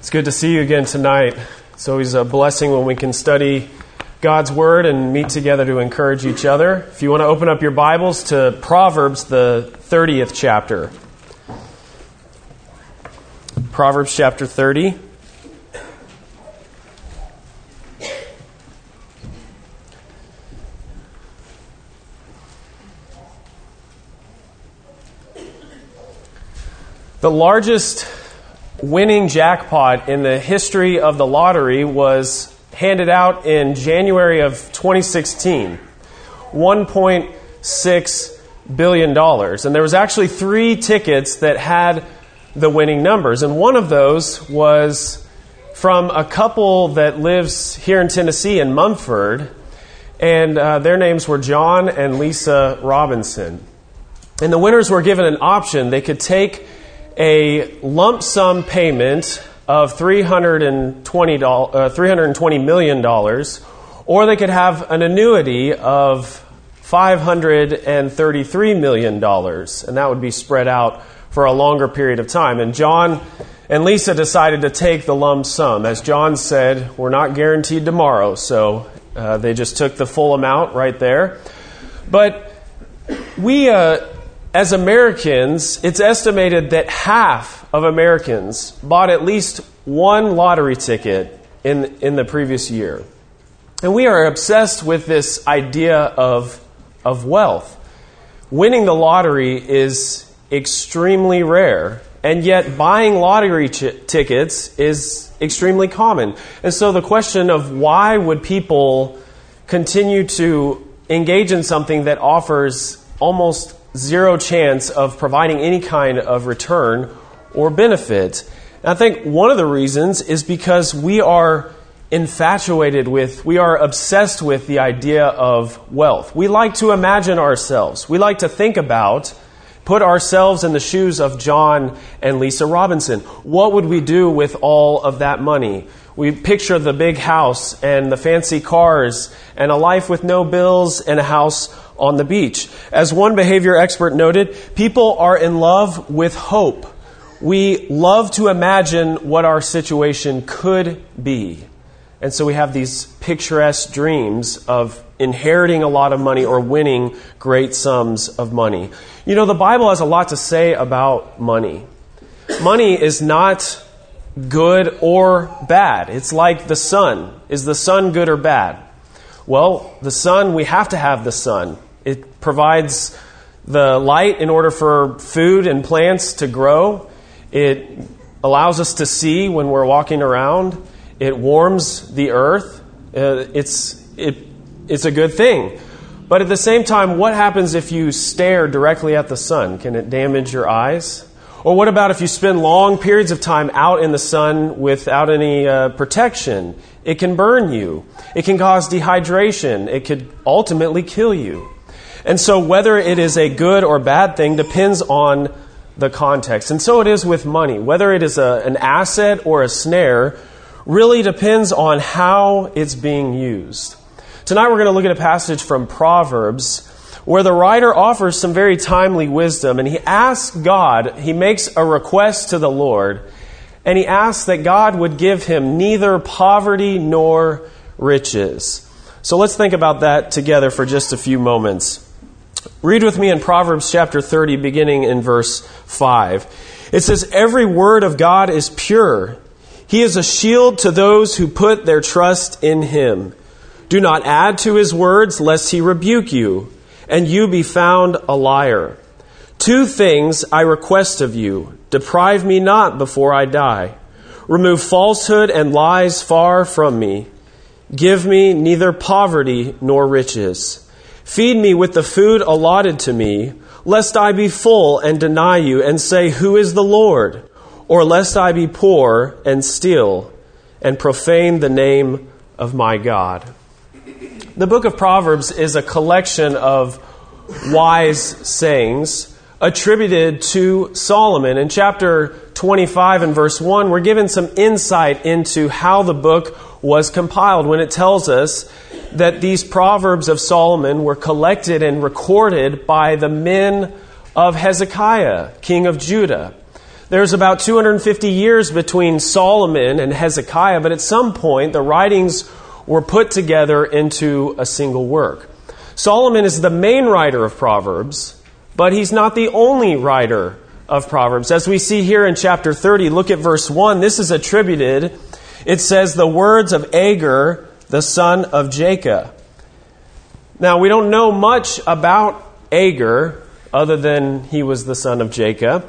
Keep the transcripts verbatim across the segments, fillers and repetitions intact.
It's good to see you again tonight. It's always a blessing when we can study God's Word and meet together to encourage each other. If you want to open up your Bibles to Proverbs, the thirtieth chapter. Proverbs chapter thirty. The largest winning jackpot in the history of the lottery was handed out in January of twenty sixteen. one point six billion dollars. And there was actually three tickets that had the winning numbers. And one of those was from a couple that lives here in Tennessee in Mumford. And uh, their names were John and Lisa Robinson. And the winners were given an option. They could take a lump sum payment of three hundred twenty million dollars, or they could have an annuity of five hundred thirty-three million dollars, and that would be spread out for a longer period of time. And John and Lisa decided to take the lump sum. As John said, we're not guaranteed tomorrow, so uh, they just took the full amount right there. But we... Uh, As Americans, it's estimated that half of Americans bought at least one lottery ticket in in the previous year. And we are obsessed with this idea of, of wealth. Winning the lottery is extremely rare, and yet buying lottery ch- tickets is extremely common. And so the question of why would people continue to engage in something that offers almost zero chance of providing any kind of return or benefit. And I think one of the reasons is because we are infatuated with, we are obsessed with the idea of wealth. We like to imagine ourselves. We like to think about, put ourselves in the shoes of John and Lisa Robinson. What would we do with all of that money? We picture the big house and the fancy cars and a life with no bills and a house on the beach. As one behavior expert noted, people are in love with hope. We love to imagine what our situation could be. And so we have these picturesque dreams of inheriting a lot of money or winning great sums of money. You know, the Bible has a lot to say about money. Money is not good or bad. It's like the sun. Is the sun good or bad? Well, the sun, we have to have the sun. It provides the light in order for food and plants to grow. It allows us to see when we're walking around. It warms the earth. Uh, it's it it's a good thing. But at the same time, what happens if you stare directly at the sun? Can it damage your eyes? Or what about if you spend long periods of time out in the sun without any uh, protection? It can burn you. It can cause dehydration. It could ultimately kill you. And so whether it is a good or bad thing depends on the context. And so it is with money. Whether it is a, an asset or a snare really depends on how it's being used. Tonight we're going to look at a passage from Proverbs where the writer offers some very timely wisdom, and he asks God, he makes a request to the Lord, and he asks that God would give him neither poverty nor riches. So let's think about that together for just a few moments. Read with me in Proverbs chapter thirty, beginning in verse five. It says, "Every word of God is pure. He is a shield to those who put their trust in him. Do not add to his words, lest he rebuke you, and you be found a liar. Two things I request of you. Deprive me not before I die. Remove falsehood and lies far from me. Give me neither poverty nor riches. Feed me with the food allotted to me, lest I be full and deny you and say, 'Who is the Lord?' Or lest I be poor and steal and profane the name of my God." The book of Proverbs is a collection of wise sayings attributed to Solomon. In chapter twenty-five and verse one, we're given some insight into how the book was compiled when it tells us that these Proverbs of Solomon were collected and recorded by the men of Hezekiah, king of Judah. There's about two hundred fifty years between Solomon and Hezekiah, but at some point the writings were put together into a single work. Solomon is the main writer of Proverbs, but he's not the only writer of Proverbs. As we see here in chapter thirty, look at verse one. This is attributed, it says, the words of Agur, the son of Jacob. Now, we don't know much about Agur, other than he was the son of Jacob,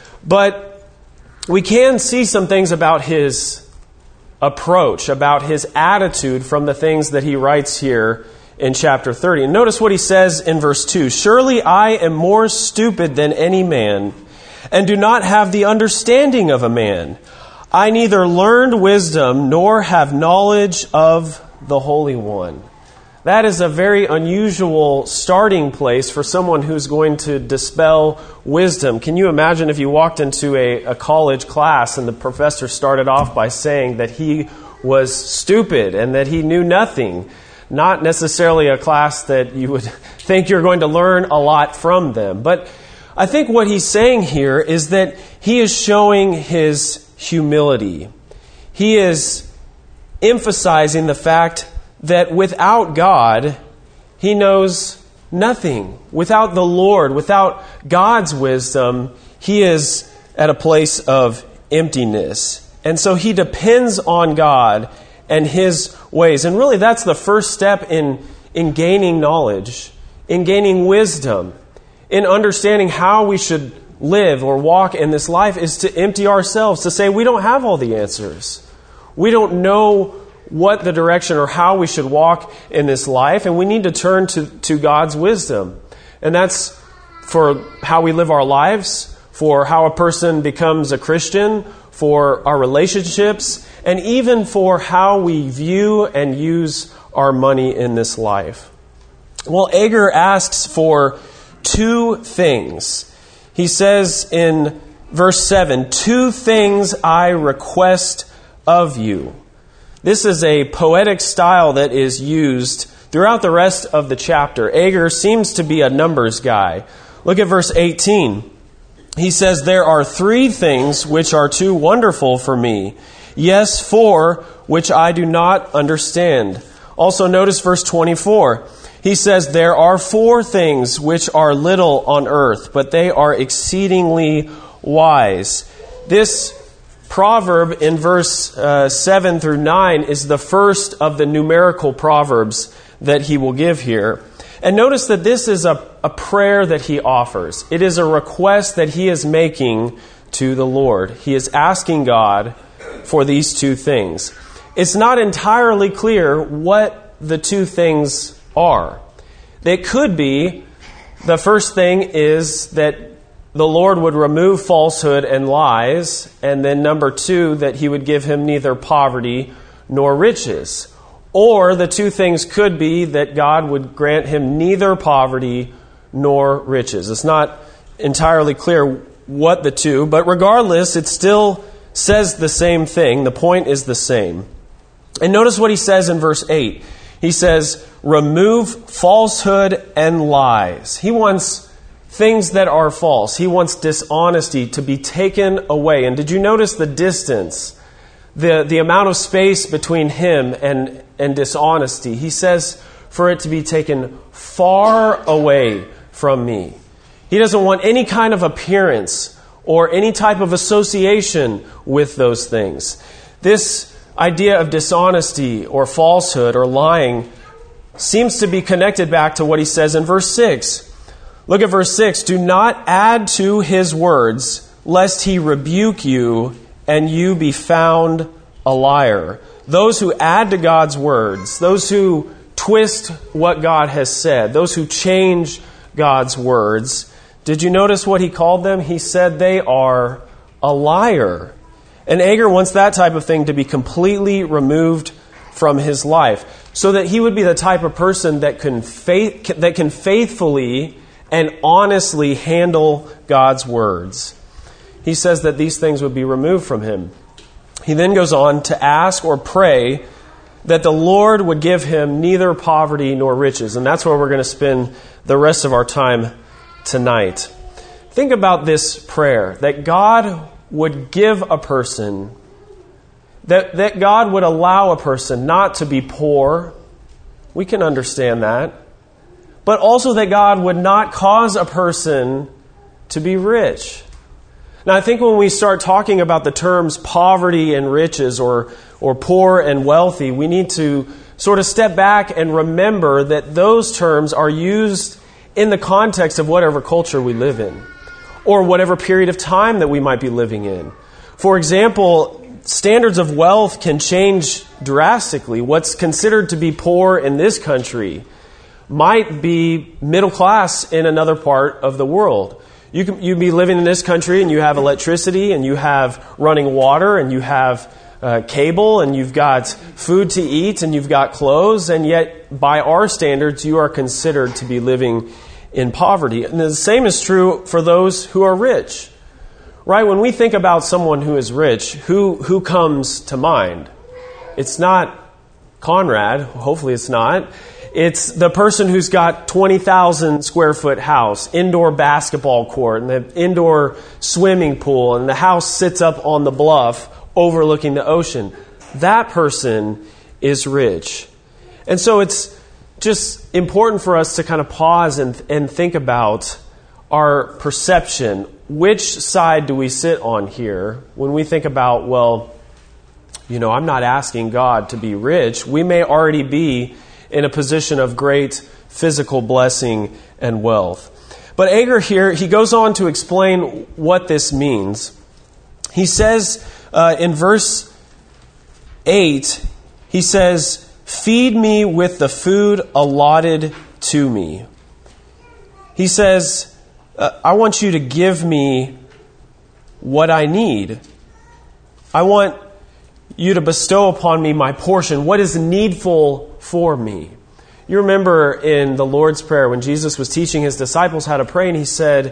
but we can see some things about his approach, about his attitude from the things that he writes here in chapter thirty. And notice what he says in verse two. Surely I am more stupid than any man, and do not have the understanding of a man. I neither learned wisdom nor have knowledge of the Holy One. That is a very unusual starting place for someone who's going to dispel wisdom. Can you imagine if you walked into a, a college class and the professor started off by saying that he was stupid and that he knew nothing? Not necessarily a class that you would think you're going to learn a lot from them. But I think what he's saying here is that he is showing his humility. He is emphasizing the fact that without God, he knows nothing. Without the Lord, without God's wisdom, he is at a place of emptiness. And so he depends on God and his ways. And really that's the first step in, in gaining knowledge, in gaining wisdom, in understanding how we should live or walk in this life, is to empty ourselves, to say we don't have all the answers. We don't know what the direction or how we should walk in this life, and we need to turn to, to God's wisdom. And that's for how we live our lives, for how a person becomes a Christian, for our relationships, and even for how we view and use our money in this life. Well, Agur asks for two things. He says in verse seven, two things I request of you. This is a poetic style that is used throughout the rest of the chapter. Agur seems to be a numbers guy. Look at verse eighteen. He says, there are three things which are too wonderful for me. Yes, four which I do not understand. Also notice verse twenty-four. He says, there are four things which are little on earth, but they are exceedingly wise. This proverb in verse uh, seven through nine is the first of the numerical proverbs that he will give here. And notice that this is a, a prayer that he offers. It is a request that he is making to the Lord. He is asking God for these two things. It's not entirely clear what the two things are. It could be, the first thing is that the Lord would remove falsehood and lies, and then number two, that he would give him neither poverty nor riches. Or the two things could be that God would grant him neither poverty nor riches. It's not entirely clear what the two, but regardless, it still says the same thing. The point is the same. And notice what he says in verse eight. He says, remove falsehood and lies. He wants things that are false. He wants dishonesty to be taken away. And did you notice the distance, the, the amount of space between him and, and dishonesty? He says for it to be taken far away from me. He doesn't want any kind of appearance or any type of association with those things. This idea of dishonesty or falsehood or lying seems to be connected back to what he says in verse six. Look at verse six. Do not add to his words, lest he rebuke you and you be found a liar. Those who add to God's words, those who twist what God has said, those who change God's words, did you notice what he called them? He said they are a liar. And Agur wants that type of thing to be completely removed from his life, so that he would be the type of person that can faith, that can faithfully and honestly handle God's words. He says that these things would be removed from him. He then goes on to ask or pray that the Lord would give him neither poverty nor riches. And that's where we're going to spend the rest of our time tonight. Think about this prayer, that God would give a person, that, that God would allow a person not to be poor. We can understand that. But also that God would not cause a person to be rich. Now, I think when we start talking about the terms poverty and riches, or, or poor and wealthy, we need to sort of step back and remember that those terms are used in the context of whatever culture we live in, or whatever period of time that we might be living in. For example, standards of wealth can change drastically. What's considered to be poor in this country might be middle class in another part of the world. You can you be living in this country and you have electricity and you have running water and you have uh, cable and you've got food to eat and you've got clothes, and yet by our standards you are considered to be living in poverty. And the same is true for those who are rich. Right? When we think about someone who is rich, who who comes to mind? It's not Conrad. Hopefully it's not. It's the person who's got twenty thousand square foot house, indoor basketball court, and the indoor swimming pool, and the house sits up on the bluff overlooking the ocean. That person is rich. And so it's just important for us to kind of pause and, and think about our perception. Which side do we sit on here when we think about, well, you know, I'm not asking God to be rich. We may already be in a position of great physical blessing and wealth. But Agur here, he goes on to explain what this means. He says uh, in verse eight, he says, "Feed me with the food allotted to me." He says, uh, I want you to give me what I need. I want you to bestow upon me my portion, what is needful for me. You remember in the Lord's Prayer when Jesus was teaching his disciples how to pray, and he said,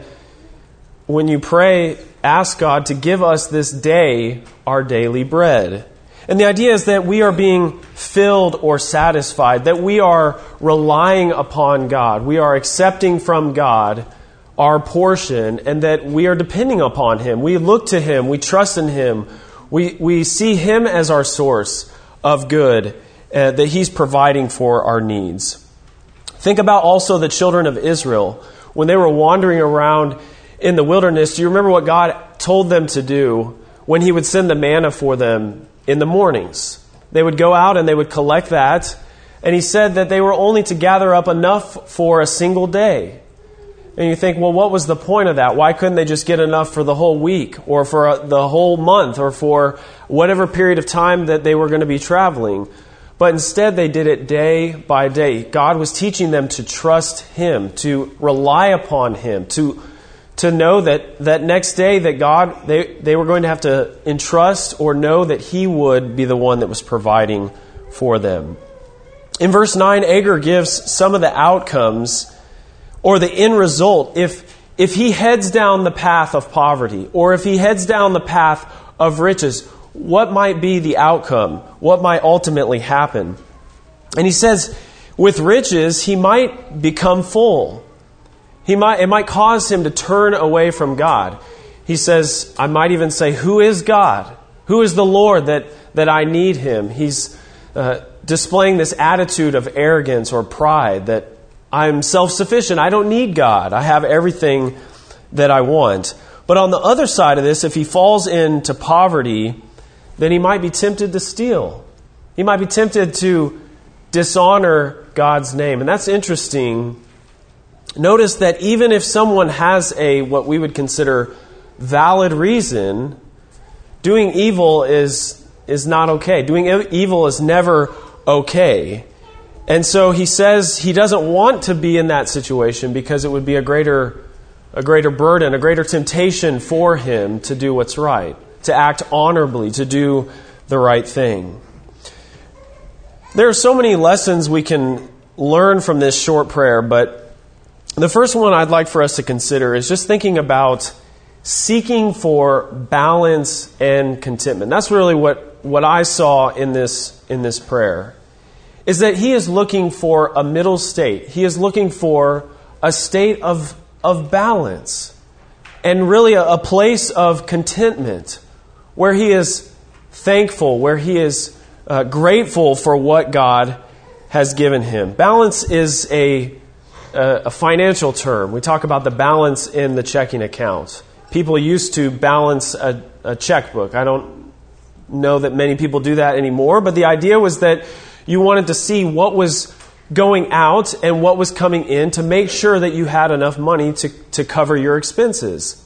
when you pray, ask God to give us this day our daily bread. And the idea is that we are being filled or satisfied, that we are relying upon God, we are accepting from God our portion, and that we are depending upon Him. We look to Him, we trust in Him, we, we see Him as our source of good, uh, that He's providing for our needs. Think about also the children of Israel. When they were wandering around in the wilderness, do you remember what God told them to do when He would send the manna for them in the mornings? They would go out and they would collect that, and He said that they were only to gather up enough for a single day. And you think, well, what was the point of that? Why couldn't they just get enough for the whole week, or for the whole month, or for whatever period of time that they were going to be traveling? But instead they did it day by day. God was teaching them to trust Him, to rely upon Him, to to know that that next day that God, they, they were going to have to entrust or know that He would be the one that was providing for them. In verse nine, Agur gives some of the outcomes or the end result if if he heads down the path of poverty, or if he heads down the path of riches. What might be the outcome? What might ultimately happen? And he says, with riches, he might become full. He might, it might cause him to turn away from God. He says, I might even say, who is God? Who is the Lord that, that I need Him? He's uh, displaying this attitude of arrogance or pride, that I'm self-sufficient. I don't need God. I have everything that I want. But on the other side of this, if he falls into poverty, then he might be tempted to steal. He might be tempted to dishonor God's name. And that's interesting. Notice that even if someone has a, what we would consider valid reason, doing evil is, is not okay. Doing evil is never okay. And so he says he doesn't want to be in that situation because it would be a greater, a greater burden, a greater temptation for him to do what's right, to act honorably, to do the right thing. There are so many lessons we can learn from this short prayer, but the first one I'd like for us to consider is just thinking about seeking for balance and contentment. That's really what, what I saw in this, in this prayer, is that he is looking for a middle state. He is looking for a state of, of balance. and really a, a place of contentment where he is thankful, where he is uh, grateful for what God has given him. Balance is a, a, a financial term. We talk about the balance in the checking account. People used to balance a, a checkbook. I don't know that many people do that anymore, but the idea was that you wanted to see what was going out and what was coming in to make sure that you had enough money to, to cover your expenses.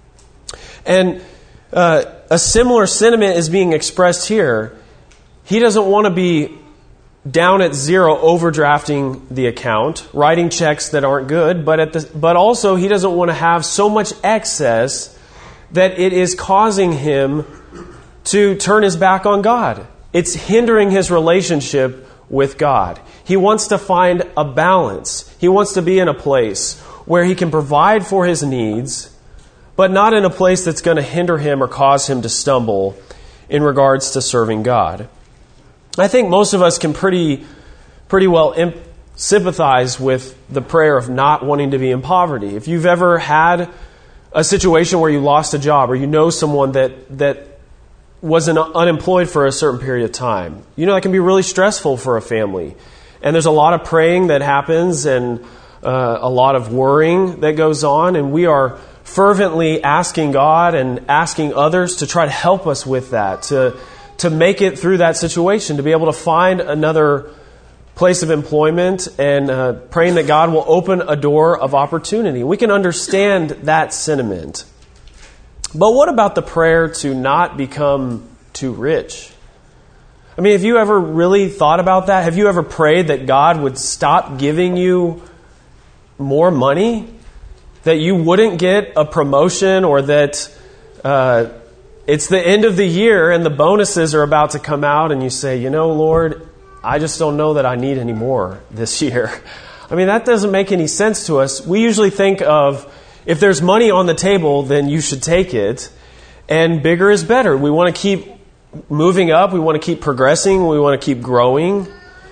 And uh, a similar sentiment is being expressed here. He doesn't want to be down at zero overdrafting the account, writing checks that aren't good, but at the, but also he doesn't want to have so much excess that it is causing him to turn his back on God. It's hindering his relationship with God. He wants to find a balance. He wants to be in a place where he can provide for his needs, but not in a place that's going to hinder him or cause him to stumble in regards to serving God. I think most of us can pretty, pretty well imp- sympathize with the prayer of not wanting to be in poverty. If you've ever had a situation where you lost a job, or you know someone that that was an unemployed for a certain period of time, you know that can be really stressful for a family. And there's a lot of praying that happens, and uh, a lot of worrying that goes on, and we are fervently asking God and asking others to try to help us with that, to to make it through that situation, to be able to find another place of employment, and uh, praying that God will open a door of opportunity. We can understand that sentiment. But what about the prayer to not become too rich? I mean, have you ever really thought about that? Have you ever prayed that God would stop giving you more money? That you wouldn't get a promotion, or that uh, it's the end of the year and the bonuses are about to come out and you say, you know, Lord, I just don't know that I need any more this year. I mean, that doesn't make any sense to us. We usually think of, if there's money on the table, then you should take it. And bigger is better. We want to keep moving up. We want to keep progressing. We want to keep growing.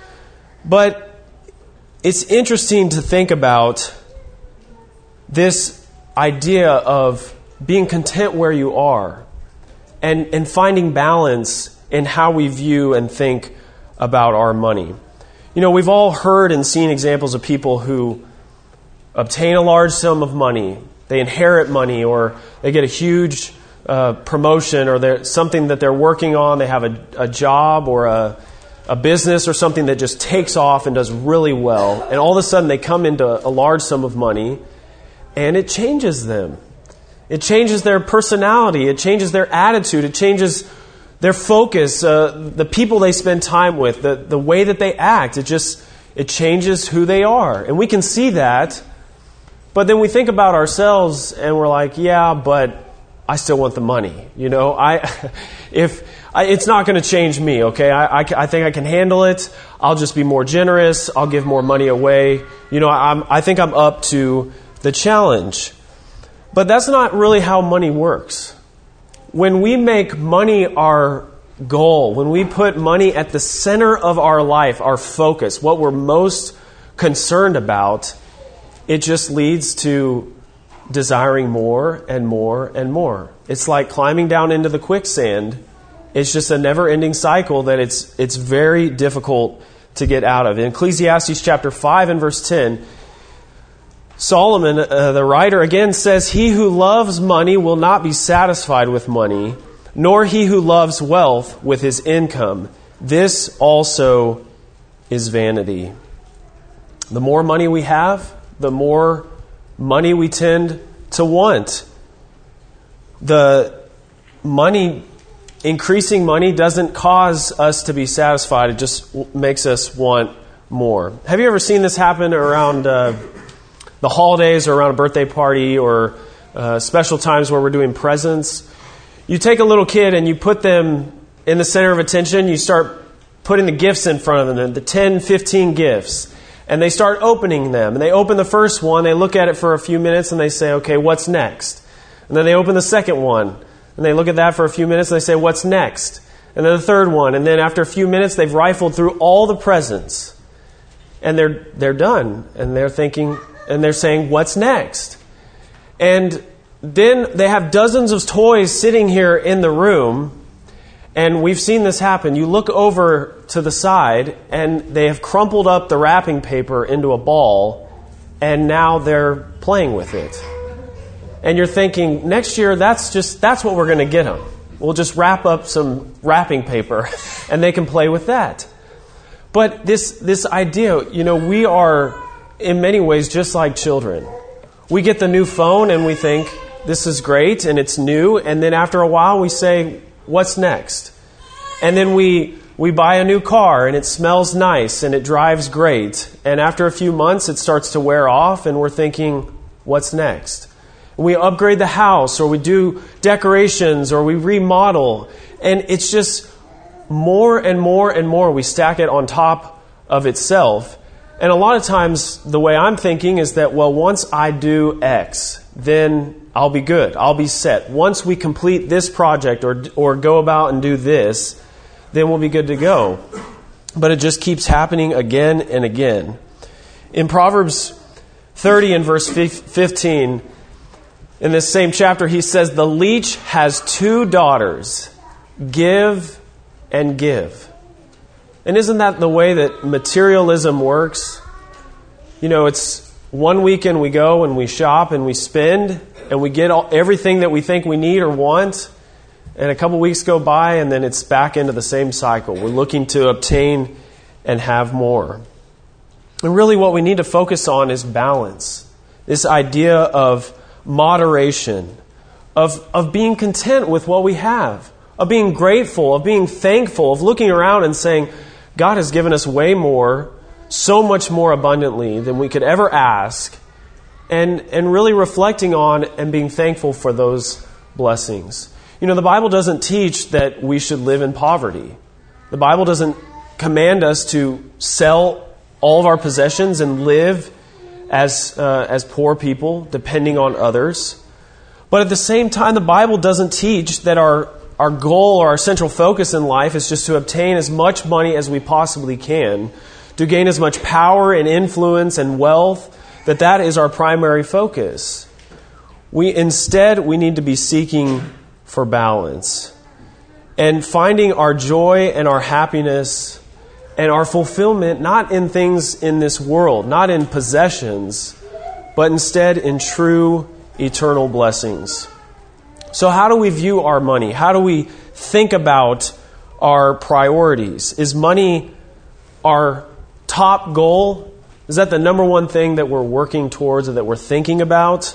But it's interesting to think about this idea of being content where you are, and, and finding balance in how we view and think about our money. You know, we've all heard and seen examples of people who obtain a large sum of money, they inherit money, or they get a huge uh, promotion, or they're, something that they're working on, they have a, a job or a, a business or something that just takes off and does really well, and all of a sudden they come into a large sum of money, and it changes them. It changes their personality, it changes their attitude, it changes their focus, uh, the people they spend time with, the, the way that they act. It just, it changes who they are. And we can see that. But then we think about ourselves and we're like, yeah, but I still want the money. You know, I, if I, it's not going to change me, okay? I, I, I think I can handle it. I'll just be more generous. I'll give more money away. You know, I'm, I think I'm up to the challenge. But that's not really how money works. When we make money our goal, when we put money at the center of our life, our focus, what we're most concerned about, it just leads to desiring more and more and more. It's like climbing down into the quicksand. It's just a never-ending cycle that it's it's very difficult to get out of. In Ecclesiastes chapter five and verse ten, Solomon, uh, the writer, again says, "He who loves money will not be satisfied with money, nor he who loves wealth with his income. This also is vanity." The more money we have, the more money we tend to want. The money, increasing money doesn't cause us to be satisfied. It just makes us want more. Have you ever seen this happen around uh, the holidays, or around a birthday party, or uh, special times where we're doing presents? You take a little kid and you put them in the center of attention. You start putting the gifts in front of them, the ten, fifteen gifts. And they start opening them. And they open the first one, they look at it for a few minutes, and they say, okay, what's next? And then they open the second one, and they look at that for a few minutes, and they say, what's next? And then the third one. And then after a few minutes, they've rifled through all the presents. And they're they're done. And they're thinking, and they're saying, what's next? And then they have dozens of toys sitting here in the room, and we've seen this happen. You look over to the side, and they have crumpled up the wrapping paper into a ball, and now they're playing with it. And you're thinking, next year, that's just that's what we're going to get them. We'll just wrap up some wrapping paper, and they can play with that. But this this idea, you know, we are, in many ways, just like children. We get the new phone, and we think, this is great, and it's new. And then after a while, we say, what's next? And then we we buy a new car, and it smells nice, and it drives great. And after a few months, it starts to wear off, and we're thinking, what's next? We upgrade the house, or we do decorations, or we remodel. And it's just more and more and more we stack it on top of itself. And a lot of times the way I'm thinking is that, well, once I do X, then I'll be good. I'll be set. Once we complete this project or or go about and do this, then we'll be good to go. But it just keeps happening again and again. In Proverbs thirty and verse fifteen, in this same chapter, he says, the leech has two daughters, give and give. And isn't that the way that materialism works? You know, it's one weekend we go and we shop and we spend and we get all, everything that we think we need or want. And a couple weeks go by and then it's back into the same cycle. We're looking to obtain and have more. And really what we need to focus on is balance. This idea of moderation, of, of being content with what we have, of being grateful, of being thankful, of looking around and saying, God has given us way more, so much more abundantly than we could ever ask, and, and really reflecting on and being thankful for those blessings. You know, the Bible doesn't teach that we should live in poverty. The Bible doesn't command us to sell all of our possessions and live as uh, as poor people, depending on others. But at the same time, the Bible doesn't teach that our, our goal or our central focus in life is just to obtain as much money as we possibly can, to gain as much power and influence and wealth, that that is our primary focus. We instead, we need to be seeking for balance and finding our joy and our happiness and our fulfillment not in things in this world, not in possessions, but instead in true eternal blessings. So how do we view our money? How do we think about our priorities? Is money our top goal? Is that the number one thing that we're working towards or that we're thinking about?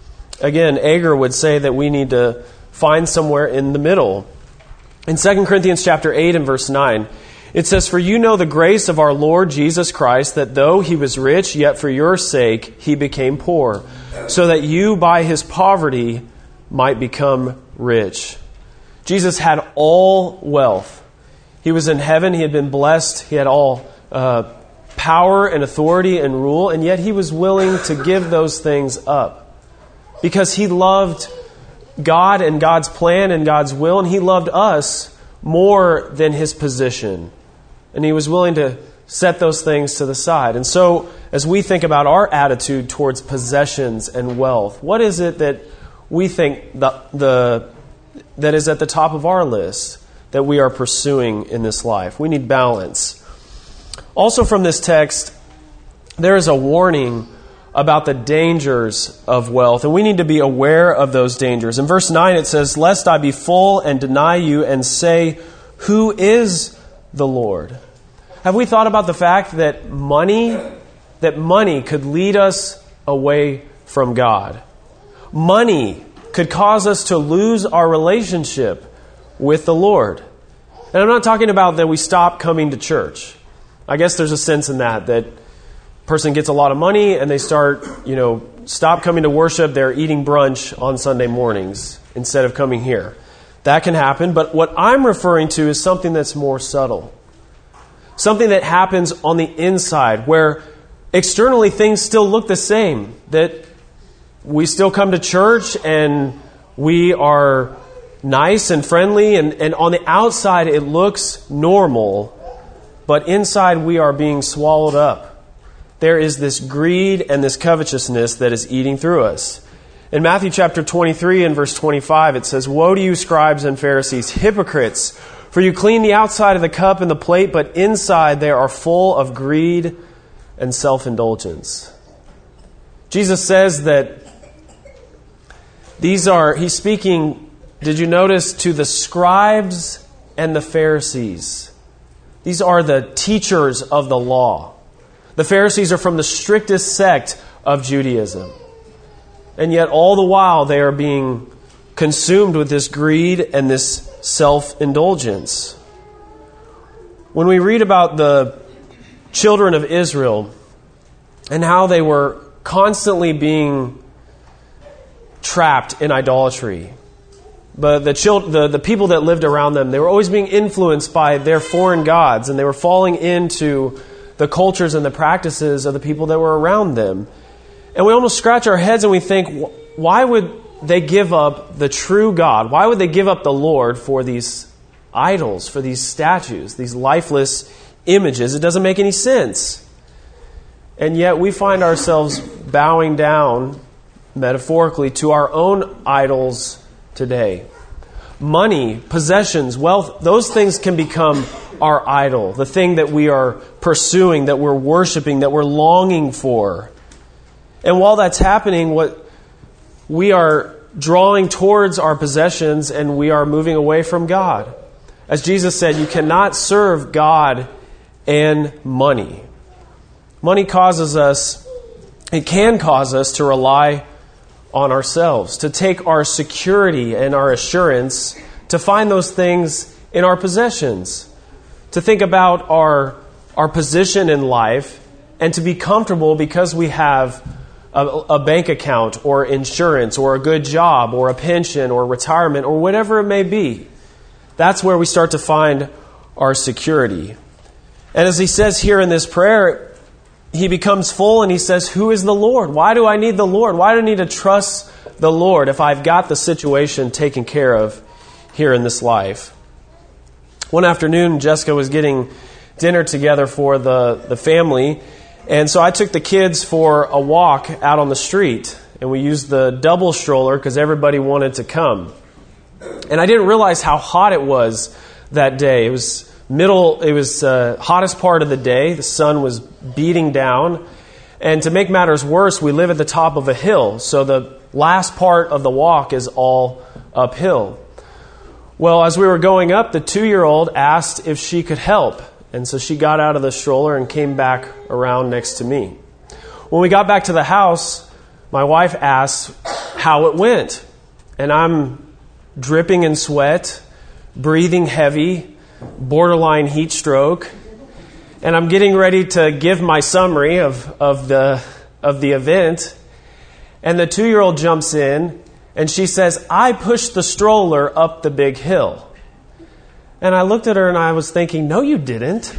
Again, Agur would say that we need to find somewhere in the middle. In Second Corinthians chapter eight and verse nine, it says, for you know the grace of our Lord Jesus Christ, that though he was rich, yet for your sake he became poor, so that you by his poverty might become rich. Jesus had all wealth. He was in heaven. He had been blessed. He had all uh, power and authority and rule, and yet he was willing to give those things up because he loved God and God's plan and God's will, and he loved us more than his position. And he was willing to set those things to the side. And so, as we think about our attitude towards possessions and wealth, what is it that we think the, the that is at the top of our list that we are pursuing in this life? We need balance. Also from this text, there is a warning about the dangers of wealth, and we need to be aware of those dangers. In verse nine it says, lest I be full and deny you and say, who is the Lord? Have we thought about the fact that money, that money could lead us away from God? Money could cause us to lose our relationship with the Lord. And I'm not talking about that we stop coming to church. I guess there's a sense in that, that person gets a lot of money and they start, you know, stop coming to worship. They're eating brunch on Sunday mornings instead of coming here. That can happen. But what I'm referring to is something that's more subtle. Something that happens on the inside where externally things still look the same. That we still come to church and we are nice and friendly. And, and on the outside it looks normal. But inside we are being swallowed up. There is this greed and this covetousness that is eating through us. In Matthew chapter twenty-three and verse twenty-five, it says, "Woe to you, scribes and Pharisees, hypocrites! For you clean the outside of the cup and the plate, but inside they are full of greed and self-indulgence." Jesus says that these are, he's speaking, did you notice, to the scribes and the Pharisees. These are the teachers of the law. The Pharisees are from the strictest sect of Judaism. And yet all the while they are being consumed with this greed and this self-indulgence. When we read about the children of Israel and how they were constantly being trapped in idolatry, but the, children, the the people that lived around them, they were always being influenced by their foreign gods, and they were falling into the cultures and the practices of the people that were around them. And we almost scratch our heads and we think, why would they give up the true God? Why would they give up the Lord for these idols, for these statues, these lifeless images? It doesn't make any sense. And yet we find ourselves bowing down, metaphorically, to our own idols today. Money, possessions, wealth, those things can become our idol, the thing that we are pursuing, that we're worshiping, that we're longing for. And while that's happening, what we are drawing towards our possessions and we are moving away from God. As Jesus said, you cannot serve God and money. Money causes us, it can cause us to rely on ourselves, to take our security and our assurance, to find those things in our possessions, to think about our, our position in life and to be comfortable because we have a, a bank account or insurance or a good job or a pension or retirement or whatever it may be. That's where we start to find our security. And as he says here in this prayer, he becomes full and he says, who is the Lord? Why do I need the Lord? Why do I need to trust the Lord if I've got the situation taken care of here in this life? One afternoon, Jessica was getting dinner together for the, the family. And so I took the kids for a walk out on the street. And we used the double stroller because everybody wanted to come. And I didn't realize how hot it was that day. It was middle, it was uh, hottest part of the day. The sun was beating down. And to make matters worse, we live at the top of a hill. So the last part of the walk is all uphill. Well, as we were going up, the two-year-old asked if she could help. And so she got out of the stroller and came back around next to me. When we got back to the house, my wife asked how it went. And I'm dripping in sweat, breathing heavy, borderline heat stroke. And I'm getting ready to give my summary of, of the of the event. And the two-year-old jumps in and she says, I pushed the stroller up the big hill. And I looked at her and I was thinking, no, you didn't.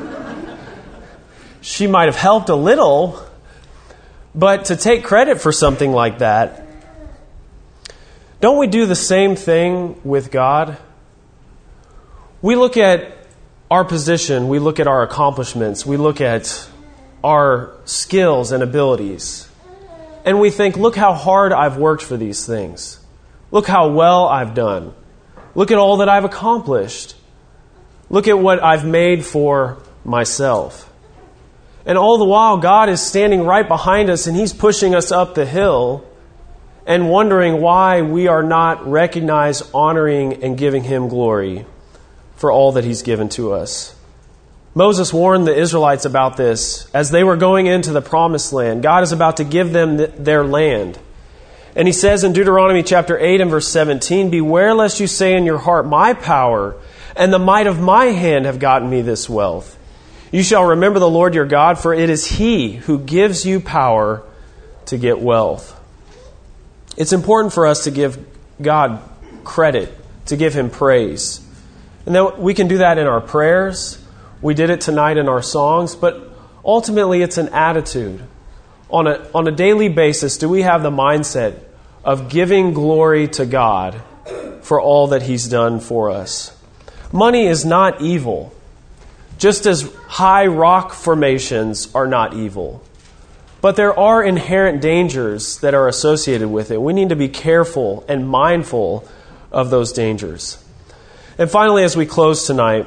She might have helped a little, but to take credit for something like that, don't we do the same thing with God? We look at our position, we look at our accomplishments, we look at our skills and abilities, and we think, look how hard I've worked for these things. Look how well I've done. Look at all that I've accomplished. Look at what I've made for myself. And all the while, God is standing right behind us and He's pushing us up the hill and wondering why we are not recognized, honoring, and giving Him glory for all that He's given to us. Moses warned the Israelites about this as they were going into the promised land. God is about to give them th- their land. And He says in Deuteronomy chapter eight and verse seventeen, beware lest you say in your heart, my power and the might of my hand have gotten me this wealth. You shall remember the Lord your God, for it is He who gives you power to get wealth. It's important for us to give God credit, to give Him praise. And then we can do that in our prayers. We did it tonight in our songs, but ultimately it's an attitude. On a, on a daily basis, do we have the mindset of giving glory to God for all that He's done for us? Money is not evil, just as high rock formations are not evil. But there are inherent dangers that are associated with it. We need to be careful and mindful of those dangers. And finally, as we close tonight,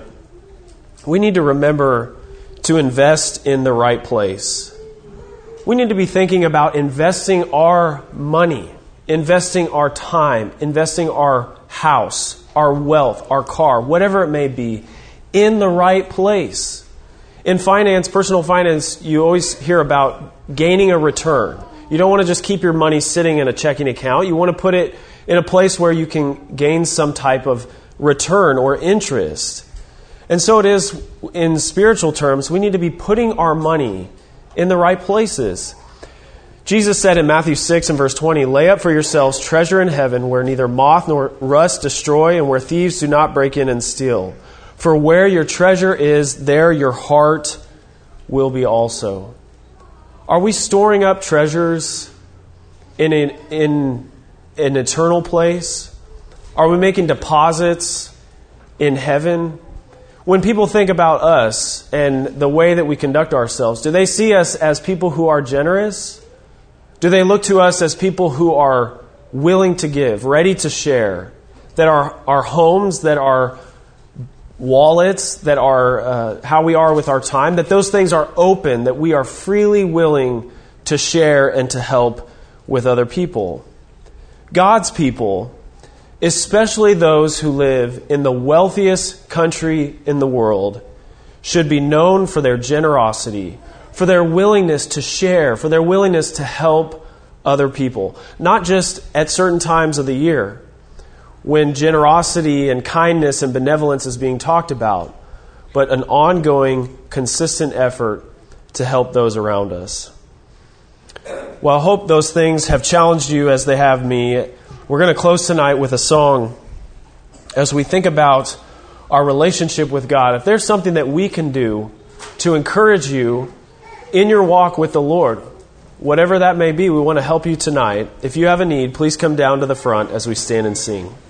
we need to remember to invest in the right place. We need to be thinking about investing our money, investing our time, investing our house, our wealth, our car, whatever it may be, in the right place. In finance, personal finance, you always hear about gaining a return. You don't want to just keep your money sitting in a checking account. You want to put it in a place where you can gain some type of return or interest. And so it is in spiritual terms. We need to be putting our money in the right places. Jesus said in Matthew six and verse twenty, "Lay up for yourselves treasure in heaven where neither moth nor rust destroy and where thieves do not break in and steal. For where your treasure is, there your heart will be also." Are we storing up treasures in an, in an eternal place? Are we making deposits in heaven? When people think about us and the way that we conduct ourselves, do they see us as people who are generous? Do they look to us as people who are willing to give, ready to share, that our, our homes, that our wallets, that are uh, how we are with our time, that those things are open, that we are freely willing to share and to help with other people? God's people, especially those who live in the wealthiest country in the world, should be known for their generosity, for their willingness to share, for their willingness to help other people. Not just at certain times of the year, when generosity and kindness and benevolence is being talked about, but an ongoing, consistent effort to help those around us. Well, I hope those things have challenged you as they have me. We're going to close tonight with a song as we think about our relationship with God. If there's something that we can do to encourage you in your walk with the Lord, whatever that may be, we want to help you tonight. If you have a need, please come down to the front as we stand and sing.